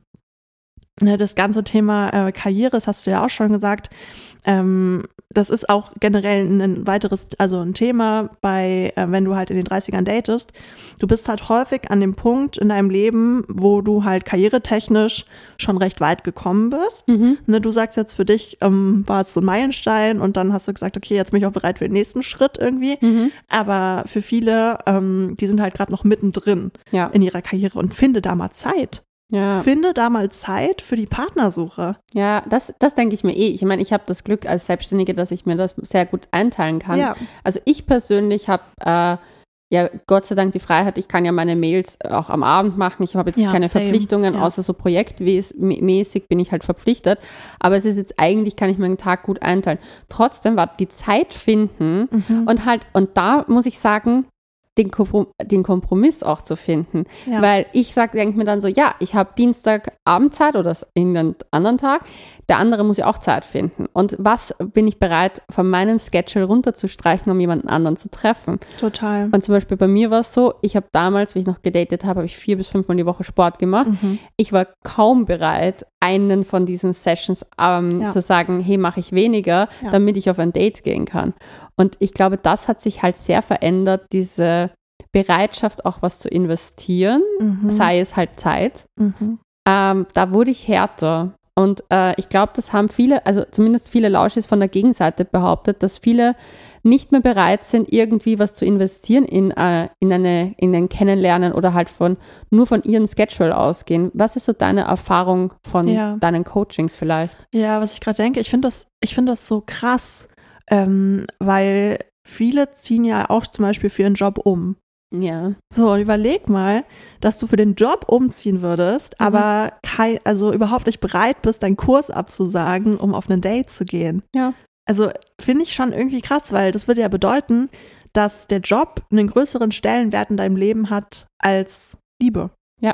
ne, das ganze Thema äh, Karriere, das hast du ja auch schon gesagt, ähm, das ist auch generell ein weiteres, also ein Thema bei, äh, wenn du halt in den dreißigern datest. Du bist halt häufig an dem Punkt in deinem Leben, wo du halt karrieretechnisch schon recht weit gekommen bist. Mhm. Ne, du sagst jetzt für dich, ähm, war es so ein Meilenstein und dann hast du gesagt, okay, jetzt bin ich auch bereit für den nächsten Schritt irgendwie. Mhm. Aber für viele, ähm, die sind halt gerade noch mittendrin Ja. in ihrer Karriere und finde da mal Zeit. Ja. Finde da mal Zeit für die Partnersuche. Ja, das, das denke ich mir eh. Ich meine, ich habe das Glück als Selbstständige, dass ich mir das sehr gut einteilen kann. Ja. Also ich persönlich habe äh, ja Gott sei Dank die Freiheit, ich kann ja meine Mails auch am Abend machen. Ich habe jetzt Ja, keine same. Verpflichtungen, Ja. außer so projektmäßig bin ich halt verpflichtet. Aber es ist jetzt eigentlich, kann ich mir einen Tag gut einteilen. Trotzdem war die Zeit finden Mhm. und halt, und da muss ich sagen, den, Komprom- den Kompromiss auch zu finden. Ja. Weil ich sage, denke mir dann so, ja, ich habe Dienstagabendzeit oder s- irgendeinen anderen Tag, der andere muss ja auch Zeit finden. Und was bin ich bereit, von meinem Schedule runterzustreichen, um jemanden anderen zu treffen? Total. Und zum Beispiel bei mir war es so, ich habe damals, wie ich noch gedatet habe, habe ich vier bis fünfmal die Woche Sport gemacht. Mhm. Ich war kaum bereit, einen von diesen Sessions ähm, Ja. zu sagen, hey, mache ich weniger, Ja. damit ich auf ein Date gehen kann. Und ich glaube, das hat sich halt sehr verändert, diese Bereitschaft, auch was zu investieren, Mhm. sei es halt Zeit. Mhm. Ähm, da wurde ich härter. Und äh, ich glaube, das haben viele, also zumindest viele Lauschis von der Gegenseite behauptet, dass viele nicht mehr bereit sind, irgendwie was zu investieren in, äh, in, eine, in ein Kennenlernen oder halt von nur von ihren Schedule ausgehen. Was ist so deine Erfahrung von Ja. deinen Coachings vielleicht? Ja, was ich gerade denke, ich finde das, ich finde das so krass, ähm, weil viele ziehen ja auch zum Beispiel für ihren Job um. Ja. So, und überleg mal, dass du für den Job umziehen würdest, Mhm. aber kein, also überhaupt nicht bereit bist, deinen Kurs abzusagen, um auf ein Date zu gehen. Ja. Also finde ich schon irgendwie krass, weil das würde ja bedeuten, dass der Job einen größeren Stellenwert in deinem Leben hat als Liebe.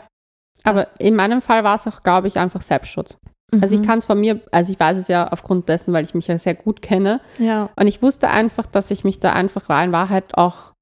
Aber in meinem Fall war es auch, glaube ich, einfach Selbstschutz. Also ich Mhm. kann es von mir, also ich weiß es ja aufgrund dessen, weil ich mich ja sehr gut kenne. Ja, Und ich wusste einfach, dass ich mich da einfach war in Wahrheit auch,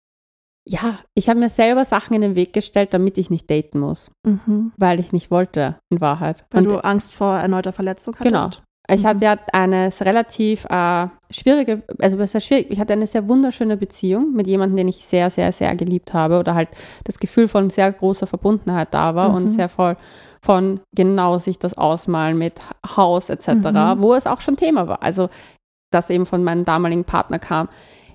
ja, ich habe mir selber Sachen in den Weg gestellt, damit ich nicht daten muss, mhm. weil ich nicht wollte, in Wahrheit. Weil Und du Angst vor erneuter Verletzung hattest. Genau. ich Mhm. hatte ja eine relativ äh, schwierige, also sehr schwierig, ich hatte eine sehr wunderschöne Beziehung mit jemandem, den ich sehr, sehr, sehr geliebt habe oder halt das Gefühl von sehr großer Verbundenheit da war Mhm. und sehr voll von genau sich das Ausmalen mit Haus et cetera, Mhm. wo es auch schon Thema war. Also das eben von meinem damaligen Partner kam.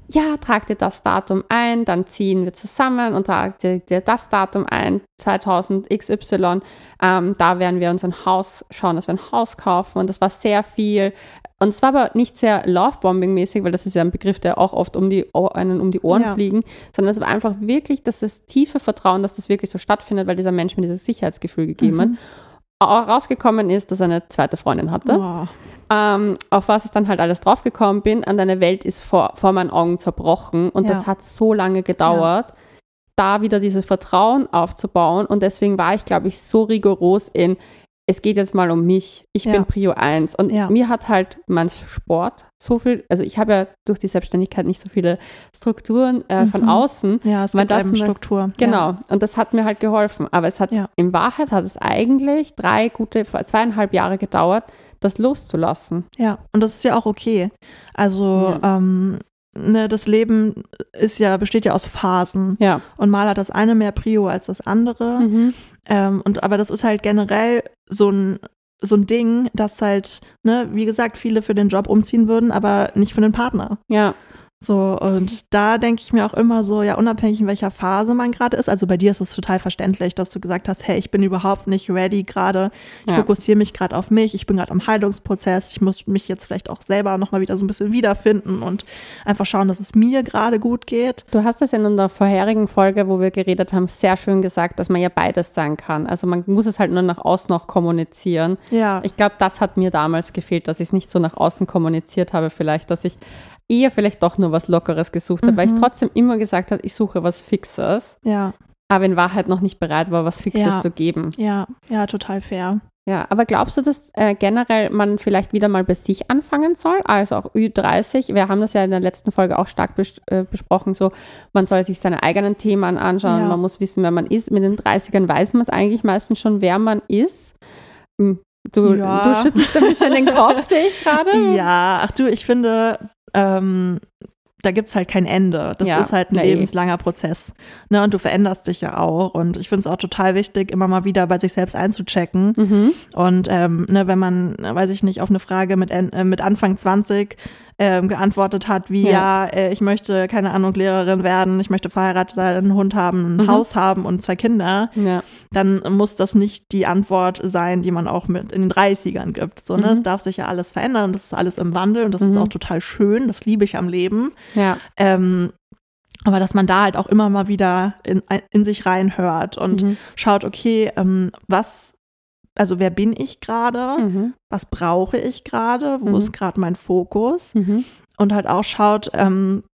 ja, trag dir das Datum ein, dann ziehen wir zusammen und trag dir, dir das Datum ein, zweitausend X Y, ähm, da werden wir uns ein Haus schauen, dass wir ein Haus kaufen und das war sehr viel. Und es war aber nicht sehr Lovebombing-mäßig, weil das ist ja ein Begriff, der auch oft um die, einen um die Ohren Ja. fliegen, sondern es war einfach wirklich, dass das tiefe Vertrauen, dass das wirklich so stattfindet, weil dieser Mensch mir dieses Sicherheitsgefühl gegeben hat. Mhm. Auch rausgekommen ist, dass er eine zweite Freundin hatte. Oh. Ähm, auf was ich dann halt alles draufgekommen bin, an deine Welt ist vor, vor meinen Augen zerbrochen und Ja. das hat so lange gedauert, da wieder dieses Vertrauen aufzubauen und deswegen war ich, glaube ich, so rigoros in, es geht jetzt mal um mich, ich Ja. bin Prio eins und Ja. mir hat halt mein Sport so viel, also ich habe ja durch die Selbstständigkeit nicht so viele Strukturen äh, von Mhm. außen. Ja, es Weil gibt das einem mal- Struktur. Genau, Ja. und das hat mir halt geholfen. Aber es hat, Ja. in Wahrheit hat es eigentlich drei gute, zweieinhalb Jahre gedauert, das loszulassen. Ja, und das ist ja auch okay. Also Ja. ähm, ne, das Leben ist ja, besteht ja aus Phasen. Ja. Und mal hat das eine mehr Prio als das andere. Mhm. Ähm, und aber das ist halt generell so ein so ein Ding, dass halt, ne, wie gesagt, viele für den Job umziehen würden, aber nicht für den Partner. Ja. So, und da denke ich mir auch immer so, ja, unabhängig in welcher Phase man gerade ist, also bei dir ist es total verständlich, dass du gesagt hast, hey, ich bin überhaupt nicht ready gerade, ich Ja. fokussiere mich gerade auf mich, ich bin gerade am Heilungsprozess, ich muss mich jetzt vielleicht auch selber nochmal wieder so ein bisschen wiederfinden und einfach schauen, dass es mir gerade gut geht. Du hast es in unserer vorherigen Folge, wo wir geredet haben, sehr schön gesagt, dass man ja beides sein kann. Also man muss es halt nur nach außen noch kommunizieren. Ja, Ich glaube, das hat mir damals gefehlt, dass ich es nicht so nach außen kommuniziert habe vielleicht, dass ich eher vielleicht doch nur was Lockeres gesucht habe, weil ich Mhm. trotzdem immer gesagt habe, ich suche was Fixes, ja, aber in Wahrheit noch nicht bereit war, was Fixes Ja. zu geben. ja, ja, total fair. Ja, aber glaubst du, dass äh, generell man vielleicht wieder mal bei sich anfangen soll? Also auch Ü dreißig, wir haben das ja in der letzten Folge auch stark bes äh, besprochen, so man soll sich seine eigenen Themen anschauen, Ja. man muss wissen, wer man ist. Mit den dreißigern weiß man es eigentlich meistens schon, wer man ist. Hm, Du, Ja. du schüttelst ein bisschen den Kopf, sehe ich gerade. Ja, ach du, ich finde, ähm, da gibt's halt kein Ende. Das Ja, ist halt ein na eh. lebenslanger Prozess. Ne? Und du veränderst dich ja auch. Und ich finde es auch total wichtig, immer mal wieder bei sich selbst einzuchecken. Mhm. Und ähm, ne, wenn man, weiß ich nicht, auf eine Frage mit, en- äh, mit Anfang zwanzig ähm, geantwortet hat, wie ja, Ja. äh, ich möchte, keine Ahnung, Lehrerin werden, ich möchte verheiratet sein, einen Hund haben, ein Mhm. Haus haben und zwei Kinder, Ja. dann muss das nicht die Antwort sein, die man auch mit in den dreißigern gibt. So, ne? Mhm. Es darf sich ja alles verändern und das ist alles im Wandel und das ist Mhm. auch total schön, das liebe ich am Leben. Ja. Ähm, aber dass man da halt auch immer mal wieder in, in sich reinhört und Mhm. schaut, okay, ähm, was, also wer bin ich gerade? Mhm. Was brauche ich gerade? Wo Mhm. ist gerade mein Fokus? Mhm. Und halt auch schaut, ähm,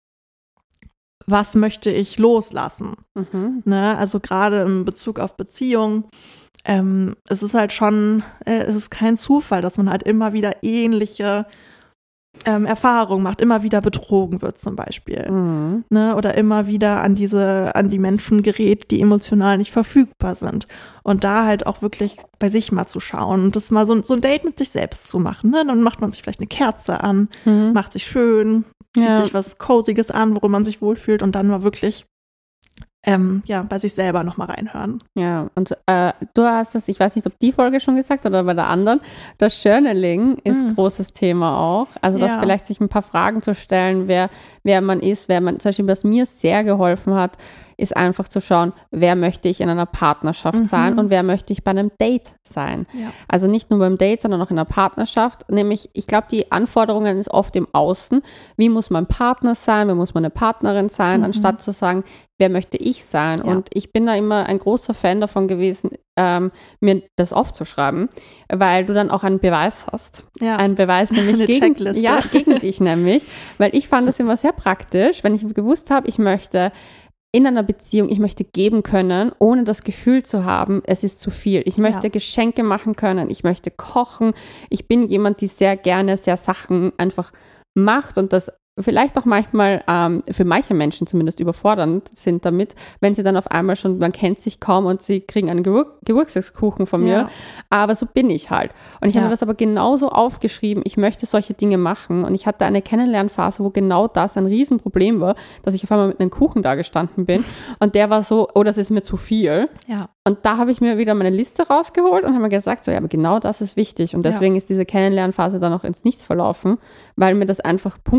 was möchte ich loslassen? Mhm. Ne? Also gerade in Bezug auf Beziehung, ähm, es ist halt schon, äh, es ist kein Zufall, dass man halt immer wieder ähnliche ähm, Erfahrungen macht, immer wieder betrogen wird zum Beispiel. Mhm. Ne? Oder immer wieder an diese, an die Menschen gerät, die emotional nicht verfügbar sind. Und da halt auch wirklich bei sich mal zu schauen und das mal so, so ein Date mit sich selbst zu machen. Ne? Dann macht man sich vielleicht eine Kerze an, Mhm. macht sich schön, zieht Ja. sich was Coziges an, worin man sich wohlfühlt und dann mal wirklich ähm, ja, bei sich selber nochmal reinhören. Ja, und äh, du hast es, ich weiß nicht, ob die Folge schon gesagt oder bei der anderen, das Journaling ist Mm. großes Thema auch. Also das Ja. vielleicht sich ein paar Fragen zu stellen, wer, wer man ist, wer man, zum Beispiel, was mir sehr geholfen hat, ist einfach zu schauen, wer möchte ich in einer Partnerschaft Mhm. sein und wer möchte ich bei einem Date sein. Ja. Also nicht nur beim Date, sondern auch in einer Partnerschaft. Nämlich, ich glaube, die Anforderungen ist oft im Außen. Wie muss mein Partner sein? Wie muss meine Partnerin sein? Mhm. Anstatt zu sagen, wer möchte ich sein? Ja. Und ich bin da immer ein großer Fan davon gewesen, ähm, mir das aufzuschreiben, weil du dann auch einen Beweis hast. Ja. Ein Beweis nämlich Eine gegen, Checkliste. ja, gegen dich nämlich. Weil ich fand das immer sehr praktisch, wenn ich gewusst habe, ich möchte in einer Beziehung, ich möchte geben können, ohne das Gefühl zu haben, es ist zu viel. Ich möchte Ja. Geschenke machen können, ich möchte kochen. Ich bin jemand, die sehr gerne sehr Sachen einfach macht und das vielleicht auch manchmal ähm, für manche Menschen zumindest überfordernd sind damit, wenn sie dann auf einmal schon, man kennt sich kaum und sie kriegen einen Gewür- Geburtstagskuchen von mir. Ja. Aber so bin ich halt. Und ich Ja. habe mir das aber genauso aufgeschrieben, ich möchte solche Dinge machen. Und ich hatte eine Kennenlernphase, wo genau das ein Riesenproblem war, dass ich auf einmal mit einem Kuchen da gestanden bin. Und der war so, oh, das ist mir zu viel. Ja. Und da habe ich mir wieder meine Liste rausgeholt und habe mir gesagt, so ja, aber genau das ist wichtig. Und deswegen ist diese Kennenlernphase dann auch ins Nichts verlaufen, weil mir das einfach Punkte sind, die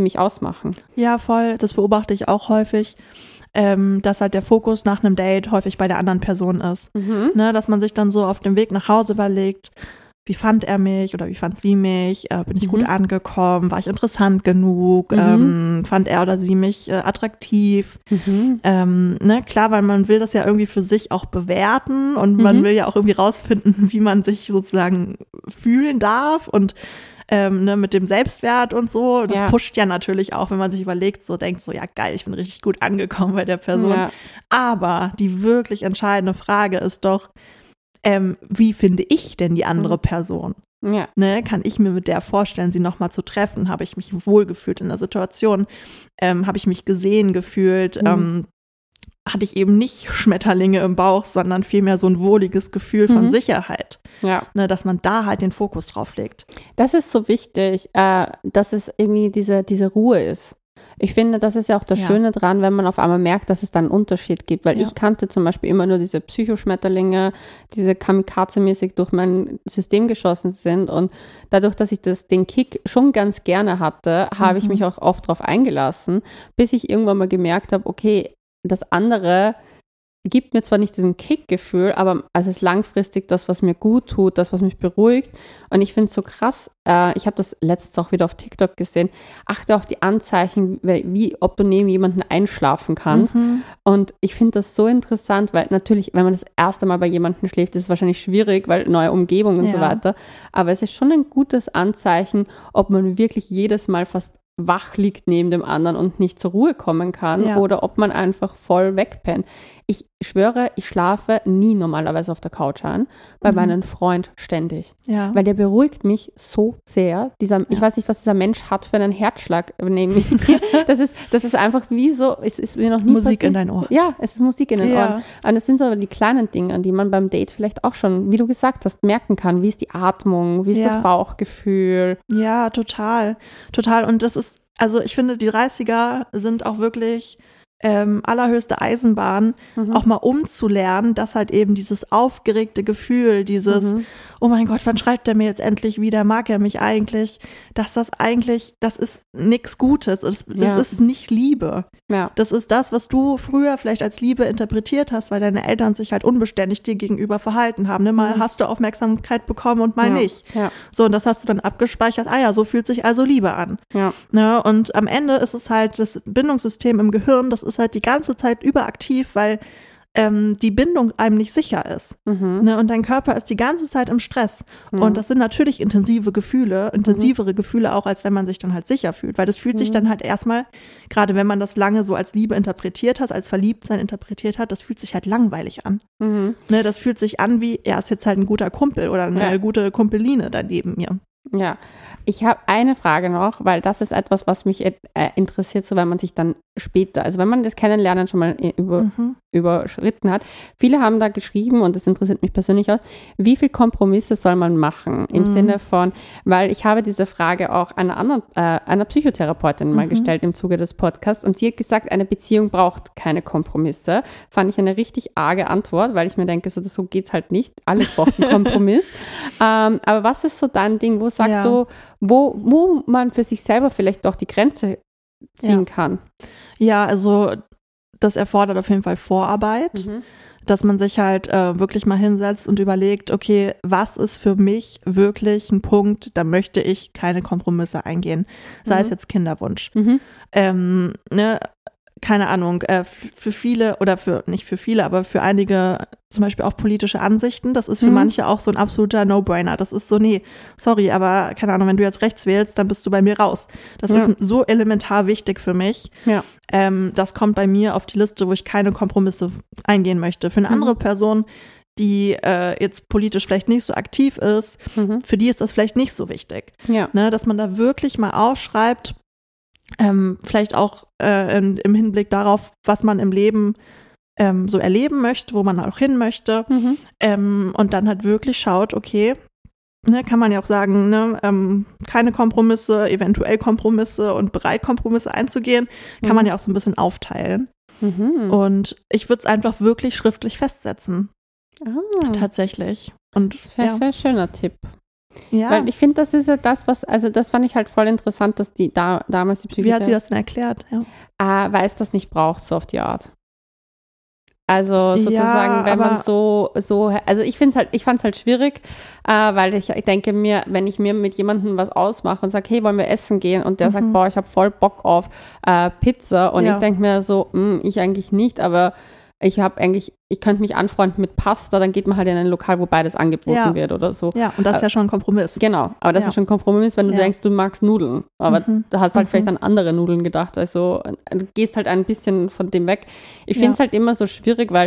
mich ausmachen. Ja, voll. Das beobachte ich auch häufig, ähm, dass halt der Fokus nach einem Date häufig bei der anderen Person ist. Mhm. Ne, dass man sich dann so auf dem Weg nach Hause überlegt, wie fand er mich oder wie fand sie mich? Äh, bin ich Mhm. gut angekommen? War ich interessant genug? Mhm. Ähm, fand er oder sie mich äh, attraktiv? Mhm. Ähm, ne, klar, weil man will das ja irgendwie für sich auch bewerten und man Mhm. will ja auch irgendwie rausfinden, wie man sich sozusagen fühlen darf und ähm, ne, mit dem Selbstwert und so. Das Ja. pusht ja natürlich auch, wenn man sich überlegt, so denkt so, ja geil, ich bin richtig gut angekommen bei der Person. Ja. Aber die wirklich entscheidende Frage ist doch, ähm, wie finde ich denn die andere Mhm. Person? Ja. Ne, kann ich mir mit der vorstellen, sie nochmal zu treffen? Habe ich mich wohlgefühlt in der Situation? Ähm, habe ich mich gesehen gefühlt? Mhm. Ähm, hatte ich eben nicht Schmetterlinge im Bauch, sondern vielmehr so ein wohliges Gefühl von Mhm. Sicherheit, Ja. ne, dass man da halt den Fokus drauf legt. Das ist so wichtig, äh, dass es irgendwie diese, diese Ruhe ist. Ich finde, das ist ja auch das Ja. Schöne dran, wenn man auf einmal merkt, dass es da einen Unterschied gibt. Weil Ja. ich kannte zum Beispiel immer nur diese Psychoschmetterlinge, diese Kamikaze-mäßig durch mein System geschossen sind. Und dadurch, dass ich das, den Kick schon ganz gerne hatte, habe ich Mhm. mich auch oft darauf eingelassen, bis ich irgendwann mal gemerkt habe, okay, das andere gibt mir zwar nicht diesen Kick-Gefühl, aber es ist langfristig das, was mir gut tut, das, was mich beruhigt. Und ich finde es so krass, äh, ich habe das letztens auch wieder auf TikTok gesehen, achte auf die Anzeichen, wie, wie ob du neben jemanden einschlafen kannst. Mhm. Und ich finde das so interessant, weil natürlich, wenn man das erste Mal bei jemandem schläft, ist es wahrscheinlich schwierig, weil neue Umgebung und Ja. so weiter. Aber es ist schon ein gutes Anzeichen, ob man wirklich jedes Mal fast wach liegt neben dem anderen und nicht zur Ruhe kommen kann Ja. oder ob man einfach voll wegpennt. Ich schwöre, ich schlafe nie normalerweise auf der Couch ein, bei Mhm. meinem Freund ständig. Ja. Weil der beruhigt mich so sehr. Dieser, Ich Ja. weiß nicht, was dieser Mensch hat für einen Herzschlag neben mir. Das ist, das ist einfach wie so, es ist mir noch nie Musik passiert. in dein Ohr. Ja, es ist Musik in den Ja. Ohren. Und das sind so die kleinen Dinge, die man beim Date vielleicht auch schon, wie du gesagt hast, merken kann. Wie ist die Atmung? Wie ist Ja. das Bauchgefühl? Ja, total. Total. Und das ist, also ich finde, die dreißiger sind auch wirklich ähm, allerhöchste Eisenbahn, Mhm. auch mal umzulernen, dass halt eben dieses aufgeregte Gefühl, dieses, Mhm. oh mein Gott, wann schreibt er mir jetzt endlich wieder, mag er mich eigentlich, dass das eigentlich, das ist nichts Gutes, das, das Ja. ist nicht Liebe. Ja. Das ist das, was du früher vielleicht als Liebe interpretiert hast, weil deine Eltern sich halt unbeständig dir gegenüber verhalten haben. Ne? Mal Mhm. hast du Aufmerksamkeit bekommen und mal ja. nicht. Ja. So, und das hast du dann abgespeichert. Ah ja, so fühlt sich also Liebe an. Ja. Ne? Und am Ende ist es halt das Bindungssystem im Gehirn, das ist halt die ganze Zeit überaktiv, weil ähm, die Bindung einem nicht sicher ist. Mhm. Ne? Und dein Körper ist die ganze Zeit im Stress. Ja. Und das sind natürlich intensive Gefühle, intensivere Gefühle auch, als wenn man sich dann halt sicher fühlt. Weil das fühlt sich Mhm. dann halt erstmal, gerade wenn man das lange so als Liebe interpretiert hat, als Verliebtsein interpretiert hat, das fühlt sich halt langweilig an. Mhm. Ne? Das fühlt sich an wie, er ist jetzt halt ein guter Kumpel oder eine Ja. gute Kumpeline da neben mir. Ja, ich habe eine Frage noch, weil das ist etwas, was mich äh, interessiert, so wenn man sich dann später, also wenn man das Kennenlernen schon mal über, Mhm. überschritten hat. Viele haben da geschrieben, und das interessiert mich persönlich auch, wie viel Kompromisse soll man machen? Im Mhm. Sinne von, weil ich habe diese Frage auch einer anderen, äh, einer Psychotherapeutin mal Mhm. gestellt im Zuge des Podcasts, und sie hat gesagt, eine Beziehung braucht keine Kompromisse. Fand ich eine richtig arge Antwort, weil ich mir denke, so, das, so geht's halt nicht. Alles braucht einen Kompromiss. ähm, aber was ist so dein Ding? Wo sagst Ja. du, wo, wo man für sich selber vielleicht doch die Grenze ziehen Ja. kann? Ja, also das erfordert auf jeden Fall Vorarbeit, Mhm. dass man sich halt äh, wirklich mal hinsetzt und überlegt, okay, was ist für mich wirklich ein Punkt, da möchte ich keine Kompromisse eingehen. Sei Mhm. es jetzt Kinderwunsch. Mhm. Ähm, ne, keine Ahnung, äh, f- für viele oder für, nicht für viele, aber für einige zum Beispiel auch politische Ansichten, das ist für Mhm. manche auch so ein absoluter No-Brainer. Das ist so, nee, sorry, aber keine Ahnung, wenn du jetzt rechts wählst, dann bist du bei mir raus. Das Ja. ist so elementar wichtig für mich. Ja. Ähm, das kommt bei mir auf die Liste, wo ich keine Kompromisse eingehen möchte. Für eine Mhm. andere Person, die äh, jetzt politisch vielleicht nicht so aktiv ist, Mhm. für die ist das vielleicht nicht so wichtig. Ja. Ne, dass man da wirklich mal aufschreibt, ähm, vielleicht auch äh, in, im Hinblick darauf, was man im Leben ähm, so erleben möchte, wo man auch hin möchte, Mhm. ähm, und dann halt wirklich schaut, okay, ne, kann man ja auch sagen, ne, ähm, keine Kompromisse, eventuell Kompromisse und bereit, Kompromisse einzugehen, kann Mhm. man ja auch so ein bisschen aufteilen. Mhm. Und ich würde es einfach wirklich schriftlich festsetzen, Ah, tatsächlich. Und sehr, ja. sehr schöner Tipp. Ja. Weil ich finde, das ist ja das, was, also das fand ich halt voll interessant, dass die da damals die Psychiater. Wie hat sie das denn erklärt? Ja. Äh, weil es das nicht braucht, so auf die Art. Also sozusagen, ja, wenn man so, so, also ich finde es halt, ich fand es halt schwierig, äh, weil ich, ich denke mir, wenn ich mir mit jemandem was ausmache und sage, hey, wollen wir essen gehen? Und der mhm. sagt, boah, ich habe voll Bock auf äh, Pizza. Und ja. ich denke mir so, mh, ich eigentlich nicht, aber ich habe eigentlich, ich könnte mich anfreunden mit Pasta, dann geht man halt in ein Lokal, wo beides angeboten ja. wird oder so. Ja, und das ist ja schon ein Kompromiss. Genau, aber das ja. ist schon ein Kompromiss, wenn du ja. denkst, du magst Nudeln. Aber mhm. du hast halt mhm. vielleicht an andere Nudeln gedacht. Also du gehst halt ein bisschen von dem weg. Ich finde es ja. halt immer so schwierig, weil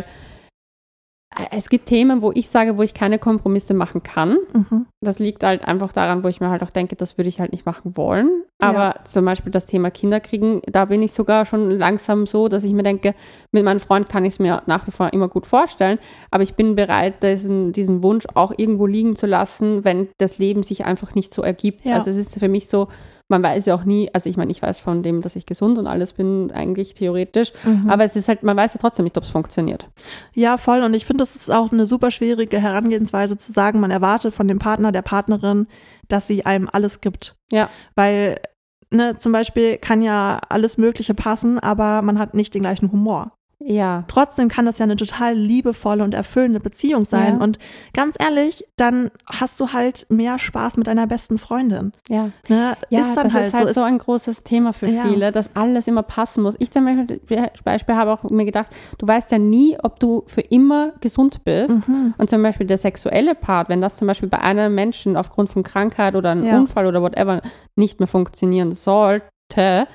es gibt Themen, wo ich sage, wo ich keine Kompromisse machen kann. Mhm. Das liegt halt einfach daran, wo ich mir halt auch denke, das würde ich halt nicht machen wollen. Aber Ja. zum Beispiel das Thema Kinderkriegen, da bin ich sogar schon langsam so, dass ich mir denke, mit meinem Freund kann ich es mir nach wie vor immer gut vorstellen. Aber ich bin bereit, diesen, diesen Wunsch auch irgendwo liegen zu lassen, wenn das Leben sich einfach nicht so ergibt. Ja. Also es ist für mich so, man weiß ja auch nie, also ich meine, ich weiß von dem, dass ich gesund und alles bin, eigentlich theoretisch, Mhm. aber es ist halt, man weiß ja trotzdem nicht, ob es funktioniert. Ja, voll. Und ich finde, das ist auch eine super schwierige Herangehensweise zu sagen, man erwartet von dem Partner, der Partnerin, dass sie einem alles gibt. Ja. Weil, ne, zum Beispiel kann ja alles Mögliche passen, aber man hat nicht den gleichen Humor. Ja. Trotzdem kann das ja eine total liebevolle und erfüllende Beziehung sein. Ja. Und ganz ehrlich, dann hast du halt mehr Spaß mit deiner besten Freundin. Ja. Ne? Ja, ist dann das halt ist halt so. so ein großes Thema für Ja. viele, dass alles immer passen muss. Ich zum Beispiel, zum Beispiel habe auch mir gedacht, du weißt ja nie, ob du für immer gesund bist. Mhm. Und zum Beispiel der sexuelle Part, wenn das zum Beispiel bei einem Menschen aufgrund von Krankheit oder einem Ja. Unfall oder whatever nicht mehr funktionieren sollte,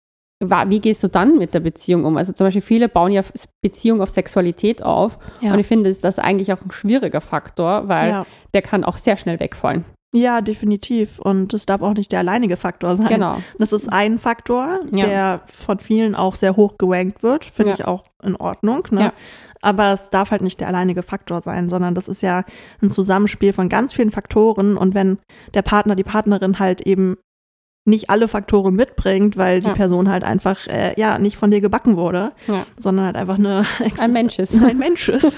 wie gehst du dann mit der Beziehung um? Also zum Beispiel viele bauen ja Beziehung auf Sexualität auf. Ja. Und ich finde, ist das eigentlich auch ein schwieriger Faktor, weil Ja. der kann auch sehr schnell wegfallen. Ja, definitiv. Und es darf auch nicht der alleinige Faktor sein. Genau. Das ist ein Faktor, Ja. der von vielen auch sehr hoch gerankt wird. Finde Ja. ich auch in Ordnung. Ne? Ja. Aber es darf halt nicht der alleinige Faktor sein, sondern das ist ja ein Zusammenspiel von ganz vielen Faktoren. Und wenn der Partner, die Partnerin halt eben nicht alle Faktoren mitbringt, weil die Ja. Person halt einfach äh, ja nicht von dir gebacken wurde, Ja. sondern halt einfach eine Ein Mensch ist. ein Mensch ist,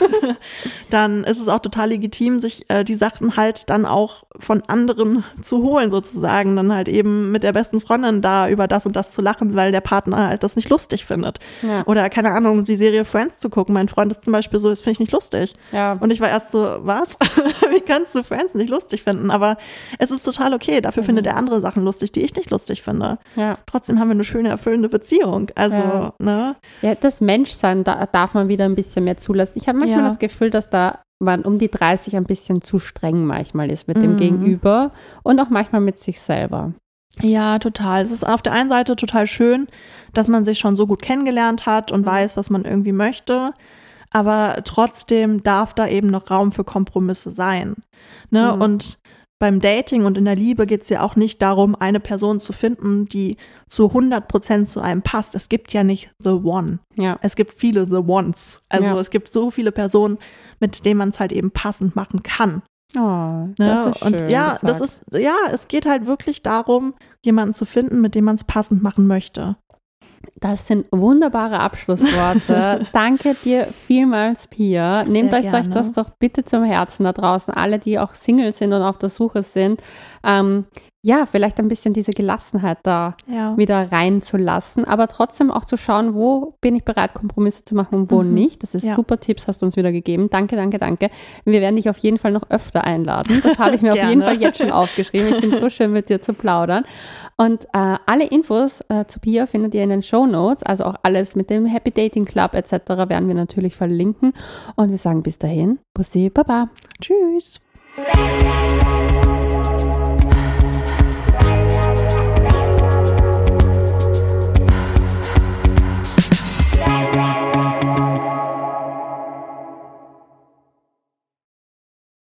dann ist es auch total legitim, sich äh, die Sachen halt dann auch von anderen zu holen sozusagen, dann halt eben mit der besten Freundin da über das und das zu lachen, weil der Partner halt das nicht lustig findet. Ja. Oder keine Ahnung, die Serie Friends zu gucken. Mein Freund ist zum Beispiel so, das finde ich nicht lustig. Ja. Und ich war erst so, was? Wie kannst du Friends nicht lustig finden? Aber es ist total okay, dafür Mhm. findet er andere Sachen lustig, die ich nicht lustig finde. Ja. Trotzdem haben wir eine schöne, erfüllende Beziehung. Also, Ja. ne? Ja, das Menschsein, da darf man wieder ein bisschen mehr zulassen. Ich habe manchmal Ja. das Gefühl, dass da man um die dreißig ein bisschen zu streng manchmal ist mit dem Mhm. Gegenüber und auch manchmal mit sich selber. Ja, total. Es ist auf der einen Seite total schön, dass man sich schon so gut kennengelernt hat und weiß, was man irgendwie möchte. Aber trotzdem darf da eben noch Raum für Kompromisse sein. Ne? Mhm. Und beim Dating und in der Liebe geht es ja auch nicht darum, eine Person zu finden, die zu hundert Prozent zu einem passt. Es gibt ja nicht the one. Ja. Es gibt viele the ones. Also Ja. es gibt so viele Personen, mit denen man es halt eben passend machen kann. Oh, das Ne? ist schön Und ja, das gesagt. ist, ja, es geht halt wirklich darum, jemanden zu finden, mit dem man es passend machen möchte. Das sind wunderbare Abschlussworte. Danke dir vielmals, Pia. Nehmt euch, euch gerne. das doch bitte zum Herzen da draußen. Alle, die auch Single sind und auf der Suche sind. Ähm, ja, vielleicht ein bisschen diese Gelassenheit da Ja. wieder reinzulassen, aber trotzdem auch zu schauen, wo bin ich bereit, Kompromisse zu machen und wo Mhm. nicht. Das ist Ja. super Tipps, hast du uns wieder gegeben. Danke, danke, danke. Wir werden dich auf jeden Fall noch öfter einladen. Das habe ich mir auf jeden Gerne. Fall jetzt schon aufgeschrieben. Ich finde es so schön, mit dir zu plaudern. Und äh, alle Infos äh, zu Pia findet ihr in den Shownotes, also auch alles mit dem Happy Dating Club et cetera werden wir natürlich verlinken. Und wir sagen bis dahin, Bussi, Baba. Tschüss.